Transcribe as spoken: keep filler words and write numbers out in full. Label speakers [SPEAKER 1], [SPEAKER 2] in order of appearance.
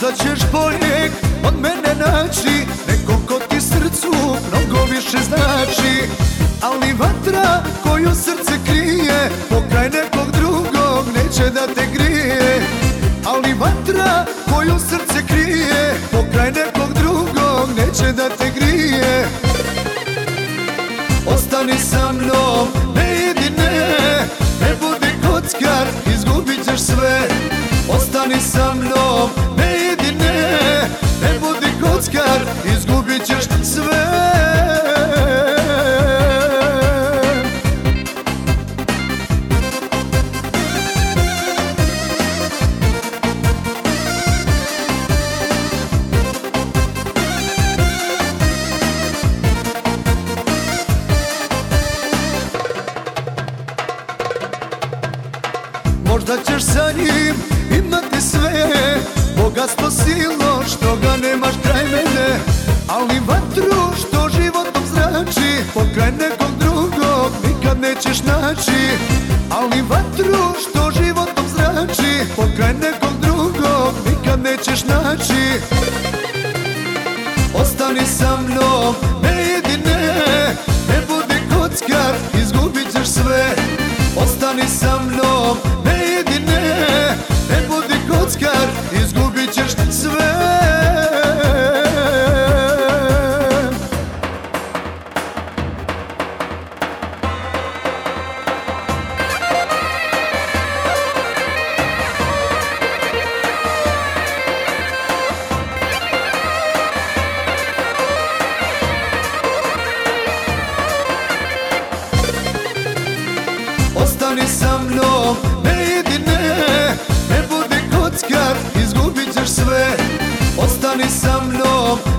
[SPEAKER 1] Možda ćeš boljeg od mene naći, nekog ko ti srcu mnogo više znači. Ali vatra koju srce krije pokraj nekog drugog neće da te grije. Ali vatra koju srce krije pokraj nekog drugog neće da te grije. Ostani sa mnom, ne idi ne, ne budi kockar, izgubit ćeš sve. Ostani sa mnom, ne idi ne, ne budi kockar, izgubit ćeš sve. Možda ćeš sa njim imati sve, bogatstvo silno što ga nemaš kraj mene. Ali vatru što životom zrači pokraj nekog drugog nikad nećeš naći. Ali vatru što životom zrači pokraj nekog drugog nikad nećeš naći. Ostani sa mnom, ne idi ne, ne budi kockar, izgubit ćeš sve. Ostani sa mnom, ne idi ne, ne budi kockar, izgubit ćeš sve. Ostani sa mnom, ne idi ne, ne budi kockar, izgubit ćeš sve. Ostani sa mnom,